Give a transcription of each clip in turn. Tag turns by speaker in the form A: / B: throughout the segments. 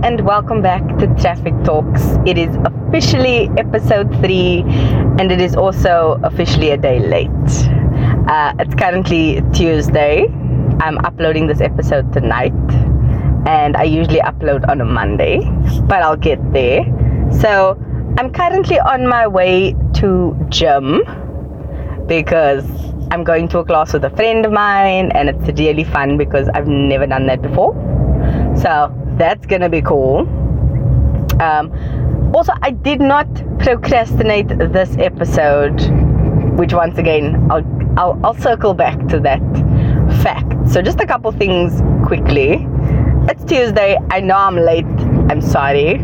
A: and welcome back to Traffic Talks. It is officially episode 3 and it is also officially a day late. It's currently Tuesday. I'm uploading this episode tonight and I usually upload on a Monday, but I'll get there. So I'm currently on my way to gym because I'm going to a class with a friend of mine and it's really fun because I've never done that before. So that's gonna be cool. Also, I did not procrastinate this episode, which once again I'll circle back to that fact. So just a couple things quickly. It's Tuesday. I know I'm late. I'm sorry.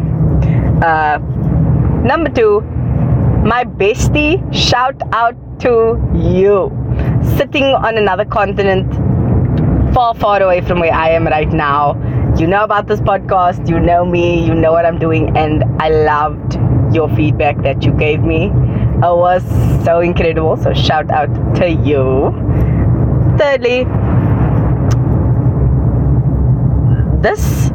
A: Number 2, my bestie, shout out to you, sitting on another continent, far away from where I am right now. You know about this podcast, you know me, you know what I'm doing, and I loved your feedback that you gave me. It was so incredible, so shout out to you. Thirdly, this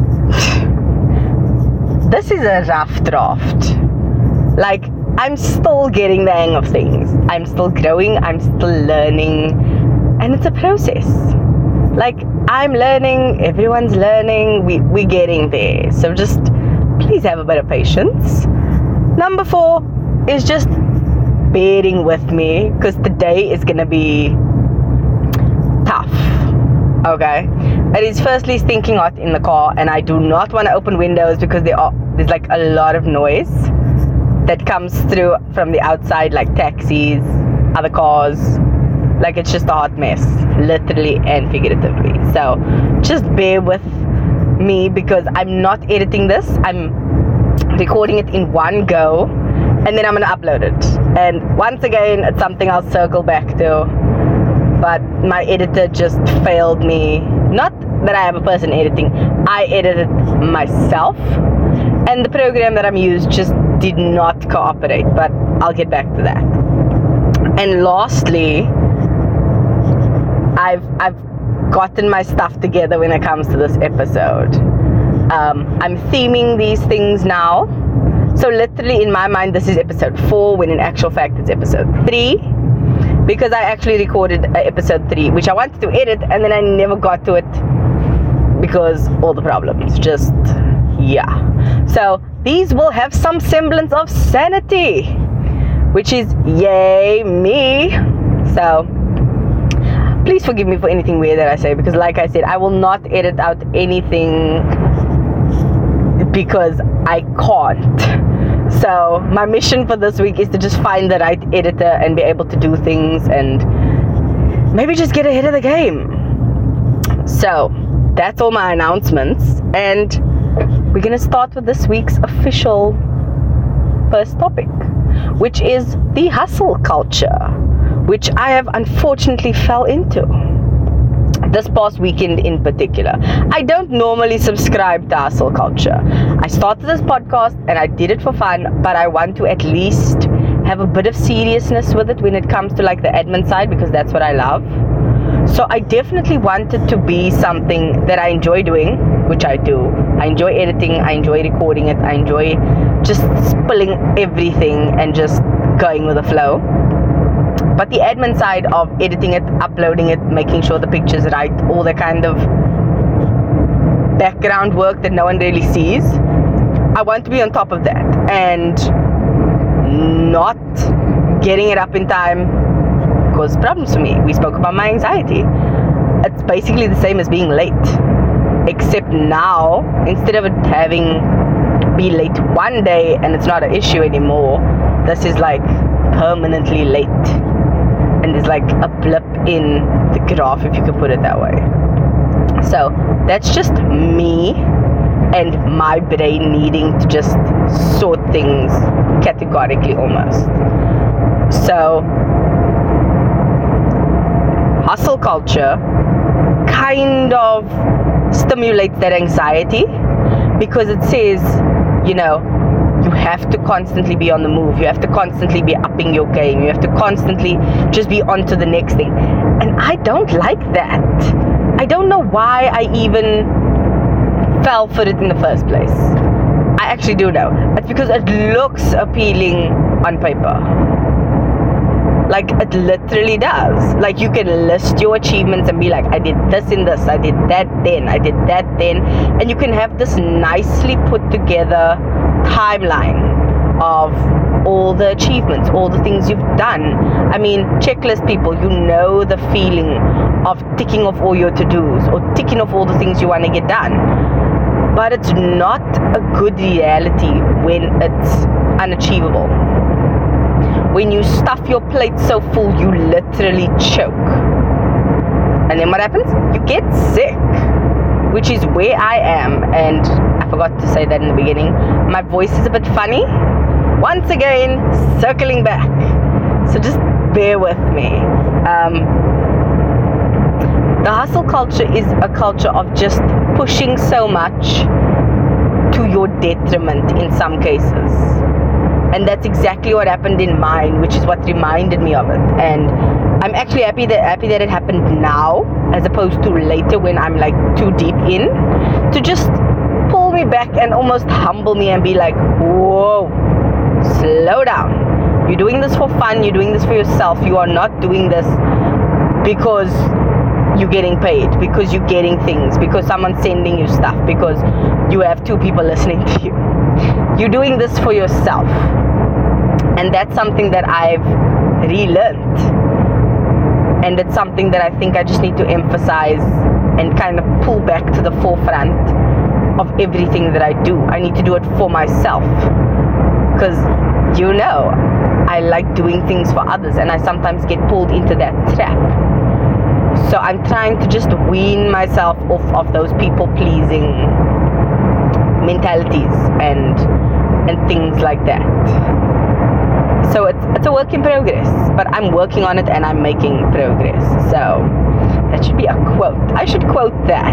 A: is a rough draft. Like, I'm still getting the hang of things. I'm still growing, I'm still learning, and it's a process. Like, I'm learning, everyone's learning, we're getting there. So just please have a bit of patience. Number 4 is just bearing with me because today is gonna be tough. Okay? It is firstly stinking hot in the car and I do not want to open windows because there's like a lot of noise that comes through from the outside, like taxis, other cars. Like, it's just a hot mess, literally and figuratively. So just bear with me because I'm not editing this. I'm recording it in one go and then I'm gonna upload it. And once again, it's something I'll circle back to. But my editor just failed me. Not that I have a person editing. I edited myself. And the program that I'm using just did not cooperate. But I'll get back to that. And lastly, I've gotten my stuff together when it comes to this episode. I'm theming these things now. So literally in my mind this is episode 4 when in actual fact it's episode 3. Because I actually recorded episode 3 which I wanted to edit and then I never got to it because all the problems. Just, yeah. So these will have some semblance of sanity, which is yay me. So please forgive me for anything weird that I say because like I said, I will not edit out anything because I can't. So my mission for this week is to just find the right editor and be able to do things and maybe just get ahead of the game. So that's all my announcements and we're gonna start with this week's official first topic, which is the hustle culture, which I have unfortunately fell into this past weekend in particular. I don't normally subscribe to hustle culture. I started this podcast and I did it for fun, but I want to at least have a bit of seriousness with it when it comes to like the admin side because that's what I love. So I definitely want it to be something that I enjoy doing, which I do. I enjoy editing, I enjoy recording it, I enjoy just spilling everything and just going with the flow. But the admin side of editing it, uploading it, making sure the picture's right, all the kind of background work that no one really sees, I want to be on top of that. And not getting it up in time causes problems for me. We spoke about my anxiety. It's basically the same as being late. Except now, instead of it having be late one day and it's not an issue anymore, this is like permanently late. And there's like a blip in the graph, if you could put it that way. So that's just me and my brain needing to just sort things categorically almost. So hustle culture kind of stimulates that anxiety because it says, you know, you have to constantly be on the move. You have to constantly be upping your game. You have to constantly just be on to the next thing. And I don't like that. I don't know why I even fell for it in the first place? I actually do know. It's because it looks appealing on paper. Like, it literally does. Like, you can list your achievements and be like, I did this in this, I did that then, I did that then. And you can have this nicely put together timeline of all the achievements, all the things you've done. I mean, checklist people, you know the feeling of ticking off all your to-dos or ticking off all the things you want to get done. But it's not a good reality when it's unachievable. When you stuff your plate so full, you literally choke. And then what happens? You get sick, which is where I am. And I forgot to say that in the beginning. My voice is a bit funny. Once again, circling back. So just bear with me. The hustle culture is a culture of just pushing so much to your detriment in some cases. And that's exactly what happened in mine, which is what reminded me of it. And I'm actually happy that it happened now, as opposed to later when I'm like too deep in, to just pull me back and almost humble me and be like, whoa, slow down. You're doing this for fun, you're doing this for yourself. You are not doing this because you're getting paid, because you're getting things, because someone's sending you stuff, because you have 2 people listening to you. You're doing this for yourself. And that's something that I've relearned. And it's something that I think I just need to emphasize and kind of pull back to the forefront of everything that I do. I need to do it for myself. Because, you know, I like doing things for others, and I sometimes get pulled into that trap. So I'm trying to just wean myself off of those people-pleasing mentalities and things like that. So it's a work in progress, but I'm working on it and I'm making progress. So that should be a quote. I should quote that.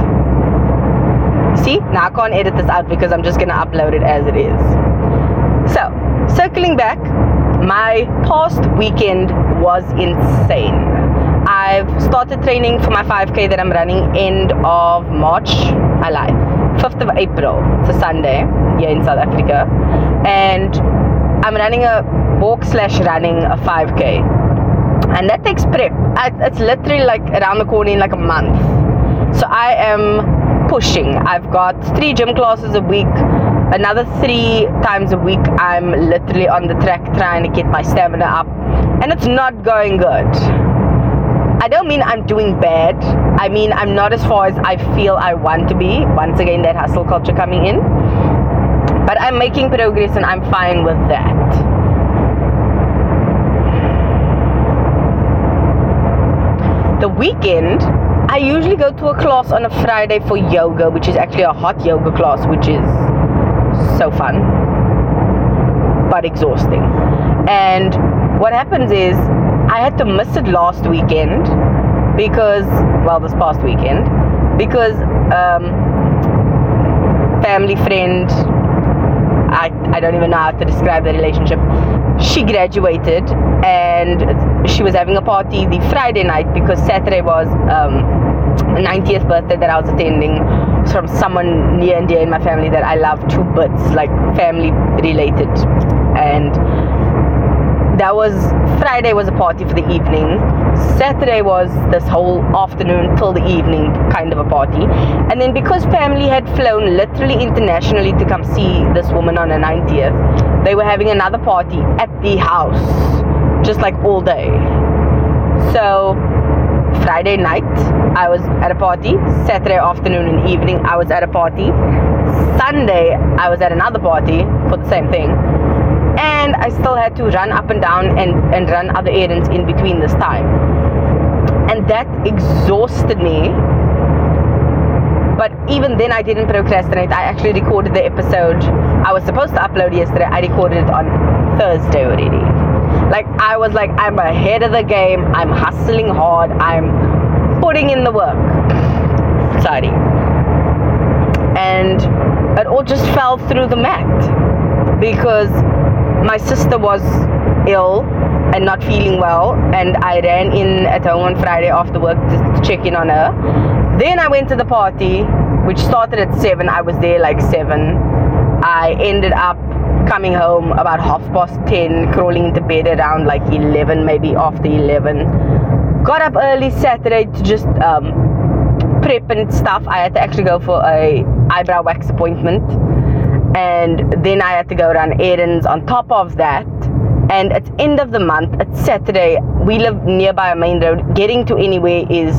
A: See, now I can't edit this out because I'm just gonna upload it as it is. So circling back, my past weekend was insane. I've started training for my 5K that I'm running end of March. I lied. 5th of April. It's a Sunday here in South Africa. And I'm running a walk/running a 5K. And that takes prep. It's literally like around the corner in like a month. So I am pushing. I've got 3 gym classes a week. Another 3 times a week I'm literally on the track trying to get my stamina up. And it's not going good. I don't mean I'm doing bad. I mean I'm not as far as I feel I want to be. Once again, that hustle culture coming in. But I'm making progress and I'm fine with that. The weekend, I usually go to a class on a Friday for yoga, which is actually a hot yoga class, which is so fun, but exhausting. And what happens is, I had to miss it last weekend because, well, this past weekend, because family friend, I don't even know how to describe the relationship. She graduated and she was having a party the Friday night because Saturday was the 90th birthday that I was attending from someone near and dear in my family that I love to bits, like family related. And that was, Friday was a party for the evening. Saturday was this whole afternoon till the evening kind of a party. And then because family had flown literally internationally to come see this woman on her 90th, they were having another party at the house, just like all day. So Friday night I was at a party, Saturday afternoon and evening I was at a party, Sunday I was at another party for the same thing. And I still had to run up and down and run other errands in between this time. And that exhausted me. But even then I didn't procrastinate. I actually recorded the episode I was supposed to upload yesterday. I recorded it on Thursday already. Like, I was like, I'm ahead of the game. I'm hustling hard. I'm putting in the work. Sorry. And it all just fell through the mat. Because my sister was ill and not feeling well, and I ran in at home on Friday after work to check in on her. Then I went to the party, which started at 7. I was there like 7. I ended up coming home about 10:30, crawling into bed around like 11, maybe after 11. Got up early Saturday to just prep and stuff. I had to actually go for a eyebrow wax appointment, and then I had to go run errands on top of that. And it's end of the month, it's Saturday, we live nearby a main road. Getting to anywhere is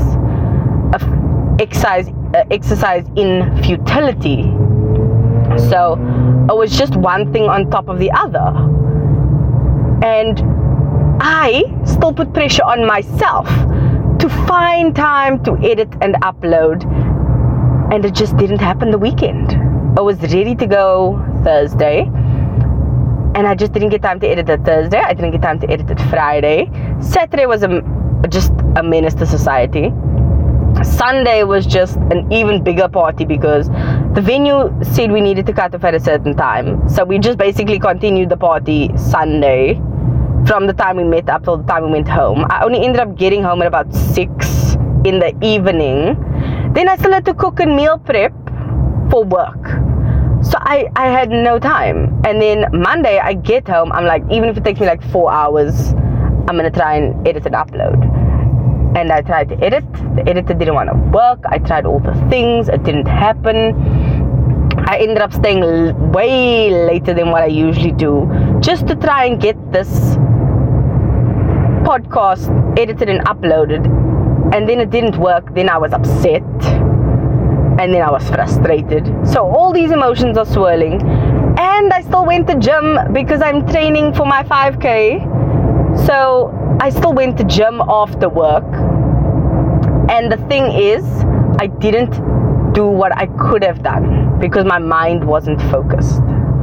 A: exercise in futility. So it was just one thing on top of the other, and I still put pressure on myself to find time to edit and upload, and it just didn't happen the weekend. I was ready to go Thursday, and I just didn't get time to edit it Thursday. I didn't get time to edit it Friday. Saturday was just a menace to society. Sunday was just an even bigger party because the venue said we needed to cut off at a certain time. So we just basically continued the party Sunday from the time we met up till the time we went home. I only ended up getting home at about 6 in the evening. Then I still had to cook and meal prep for work. So I had no time. And then Monday I get home, I'm like, even if it takes me like 4 hours, I'm gonna try and edit and upload. And I tried to edit, the editor didn't want to work. I tried all the things, it didn't happen. I ended up staying way later than what I usually do, just to try and get this podcast edited and uploaded. And then it didn't work, then I was upset, and then I was frustrated. So all these emotions are swirling. And I still went to gym because I'm training for my 5K. So I still went to gym after work. And the thing is, I didn't do what I could have done because my mind wasn't focused.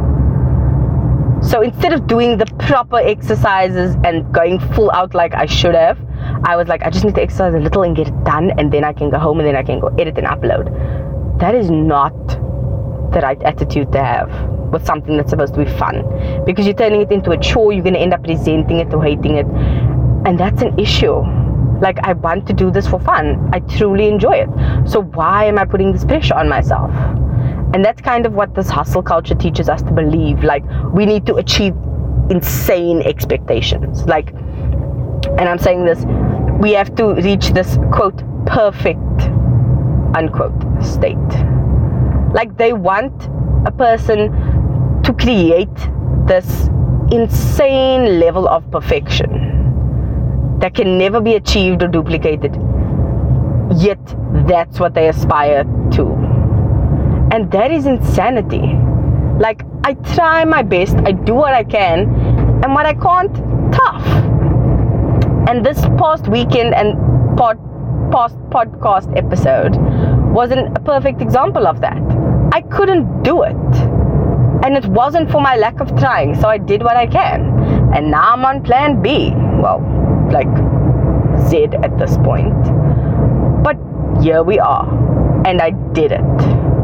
A: So instead of doing the proper exercises and going full out like I should have, I was like, I just need to exercise a little and get it done, and then I can go home and then I can go edit and upload. That is not the right attitude to have with something that's supposed to be fun, because you're turning it into a chore. You're going to end up resenting it or hating it, and that's an issue. Like, I want to do this for fun. I truly enjoy it. So why am I putting this pressure on myself? And that's kind of what this hustle culture teaches us to believe. Like, we need to achieve insane expectations. Like, and I'm saying this, we have to reach this, quote, perfect, unquote, state. Like, they want a person to create this insane level of perfection that can never be achieved or duplicated, yet that's what they aspire to. And that is insanity. Like, I try my best, I do what I can, and what I can't, tough. And this past weekend and past podcast episode wasn't a perfect example of that. I couldn't do it, and it wasn't for my lack of trying, so I did what I can. And now I'm on plan B. Well, like Z at this point. But here we are, and I did it.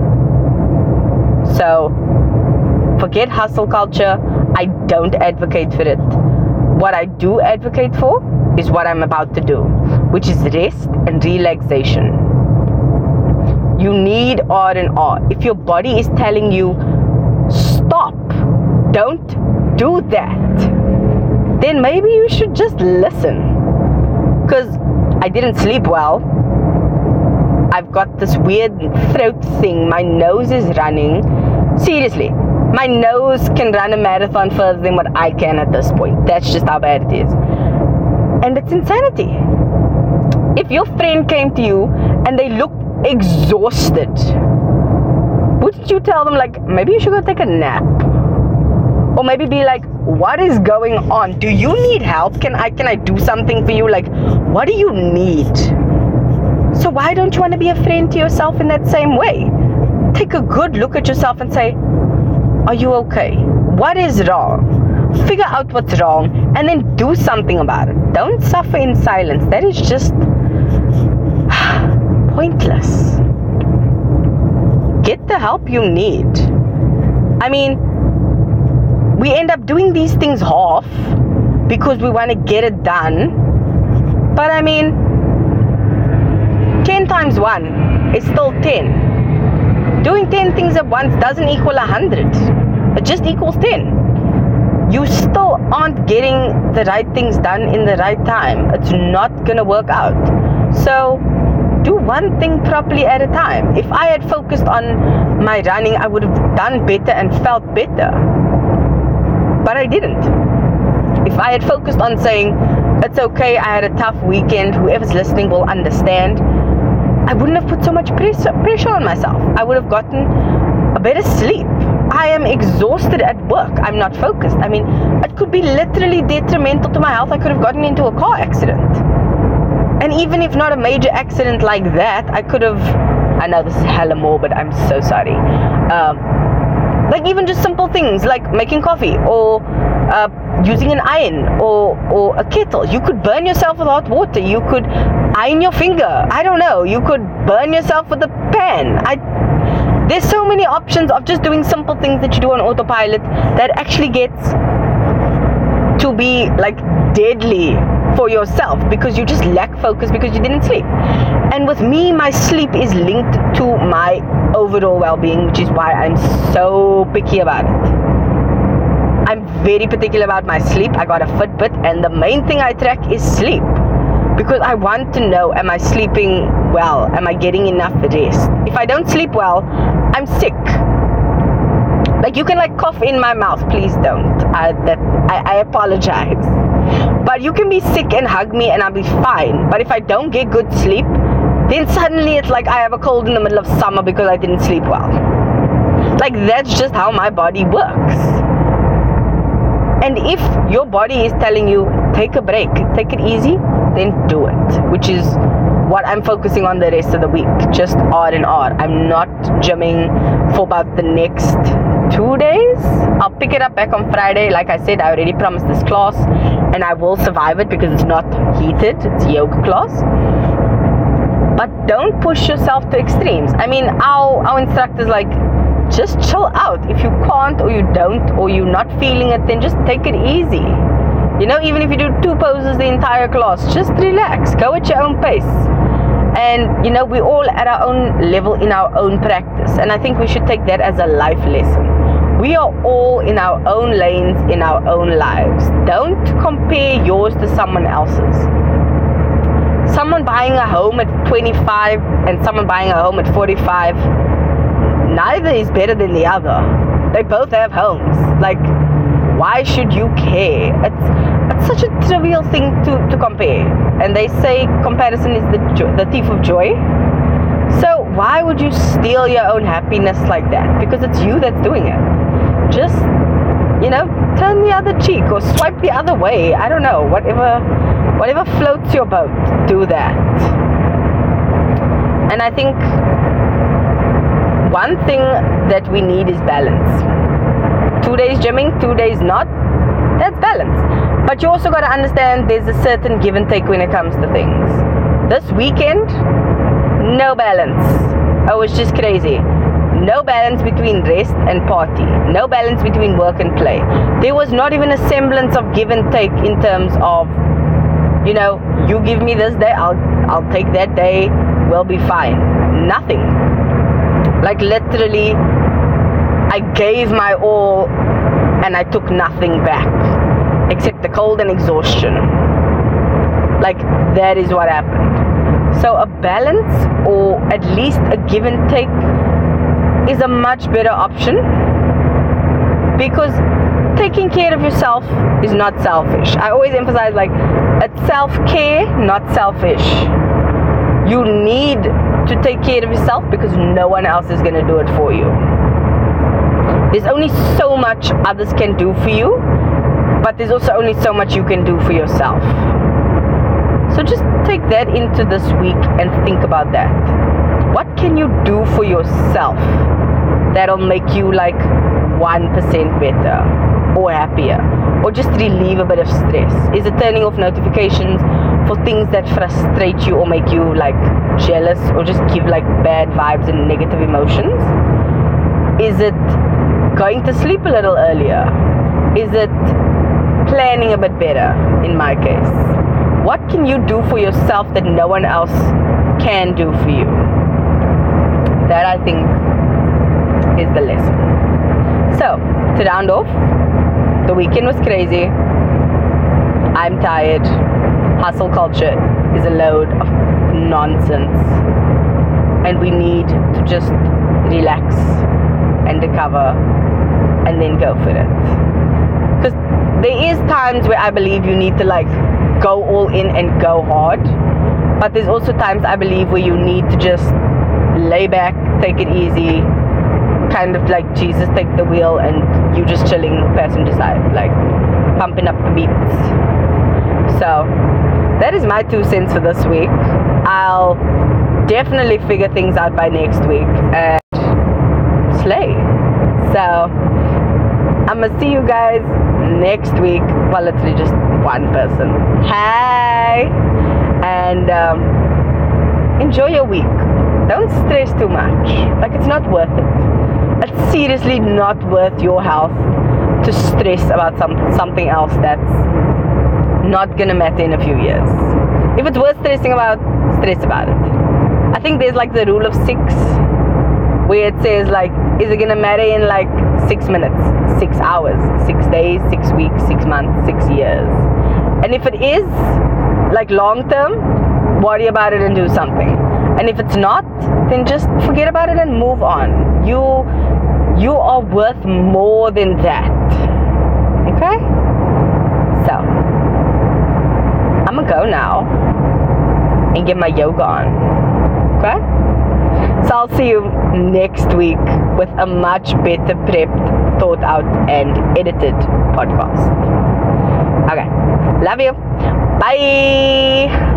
A: So forget hustle culture. I don't advocate for it. What I do advocate for is what I'm about to do, which is rest and relaxation. You need R&R. If your body is telling you stop, don't do that, then maybe you should just listen. Because I didn't sleep well. I've got this weird throat thing. My nose is running. Seriously, my nose can run a marathon further than what I can at this point. That's just how bad it is. And it's insanity. If your friend came to you and they looked exhausted, wouldn't you tell them, like, maybe you should go take a nap? Or maybe be like, what is going on? Do you need help? Can I do something for you? Like, what do you need? So why don't you want to be a friend to yourself in that same way? Take a good look at yourself and say, are you okay? What is wrong? Figure out what's wrong and then do something about it. Don't suffer in silence. That is just pointless. Get the help you need. I mean, we end up doing these things half because we want to get it done. But I mean, 10 times 1 is still 10. Doing 10 things at once doesn't equal 100. It just equals 10. You still aren't getting the right things done in the right time. It's not gonna work out. So do one thing properly at a time. If I had focused on my running, I would have done better and felt better. But I didn't. If I had focused on saying, it's okay, I had a tough weekend, whoever's listening will understand, I wouldn't have put so much pressure on myself. I would have gotten a better sleep. I am exhausted at work. I'm not focused. I mean, it could be literally detrimental to my health. I could have gotten into a car accident. And even if not a major accident like that, I could have, I know this is hella morbid, I'm so sorry. Like even just simple things like making coffee or using an iron or a kettle. You could burn yourself with hot water. You could iron your finger. I don't know. You could burn yourself with a pan. There's so many options of just doing simple things that you do on autopilot that actually gets to be like deadly for yourself because you just lack focus because you didn't sleep. And with me, my sleep is linked to my overall well-being, which is why I'm so picky about it. I'm very particular about my sleep. I got a Fitbit and the main thing I track is sleep because I want to know, am I sleeping well? Am I getting enough rest? If I don't sleep well, I'm sick. Like you can like cough in my mouth, please don't. I apologize. But you can be sick and hug me and I'll be fine. But if I don't get good sleep, then suddenly it's like I have a cold in the middle of summer because I didn't sleep well. Like that's just how my body works. And if your body is telling you, take a break, take it easy, then do it. Which is what I'm focusing on the rest of the week. Just R&R. I'm not gymming for about the next 2 days. I'll pick it up back on Friday. Like I said, I already promised this class and I will survive it because it's not heated. It's a yoga class. But don't push yourself to extremes. I mean, our instructor's like, just chill out. If you can't or you don't or you're not feeling it, then just take it easy. You know, even if you do 2 poses the entire class, just relax. Go at your own pace. And, you know, we're all at our own level in our own practice. And I think we should take that as a life lesson. We are all in our own lanes, in our own lives. Don't compare yours to someone else's. Someone buying a home at 25 and someone buying a home at 45, neither is better than the other. They both have homes. Like, why should you care? It's such a trivial thing to compare. And they say comparison is the thief of joy. So why would you steal your own happiness like that? Because it's you that's doing it. Just, you know, turn the other cheek or swipe the other way. I don't know. Whatever floats your boat, do that. And I think one thing that we need is balance. 2 days gymming, 2 days not. That's balance. But you also got to understand there's a certain give and take when it comes to things. This weekend, no balance. I was just crazy. No balance between rest and party. No balance between work and play. There was not even a semblance of give and take in terms of, you know, you give me this day, I'll take that day, we'll be fine. Nothing. Like literally, I gave my all and I took nothing back except the cold and exhaustion. Like that is what happened. So a balance or at least a give and take is a much better option because taking care of yourself is not selfish. I always emphasize like it's self-care, not selfish. You need to take care of yourself because no one else is going to do it for you. There's only so much others can do for you, but there's also only so much you can do for yourself. So just take that into this week and think about that. What can you do for yourself that'll make you like 1% better or happier or just relieve a bit of stress? Is it turning off notifications for things that frustrate you or make you like jealous or just give like bad vibes and negative emotions? Is it going to sleep a little earlier? Is it planning a bit better in my case? What can you do for yourself that no one else can do for you? That I think is the lesson. So, to round off, the weekend was crazy. I'm tired. Hustle culture is a load of nonsense. And we need to just relax and recover and then go for it. Because there is times where I believe you need to like go all in and go hard. But there's also times I believe where you need to just lay back, take it easy, kind of like Jesus take the wheel and you just chilling passenger side, like pumping up the beats. So that is my 2 cents for this week. I'll definitely figure things out by next week and slay. So I'm gonna see you guys next week. Well, literally just one person. Hey, and enjoy your week. Don't stress too much. Like, it's not worth it. It's seriously not worth your health to stress about something else that's not gonna matter in a few years. If it's worth stressing about, stress about it. I think there's like the rule of 6, where it says like, is it gonna matter in like 6 minutes, 6 hours, 6 days, 6 weeks, 6 months, 6 years? And if it is like long term, worry about it and do something. And if it's not, then just forget about it and move on. You are worth more than that. Okay? So I'm gonna go now and get my yoga on. Okay? So I'll see you next week with a much better prepped, thought out and edited podcast. Okay. Love you. Bye.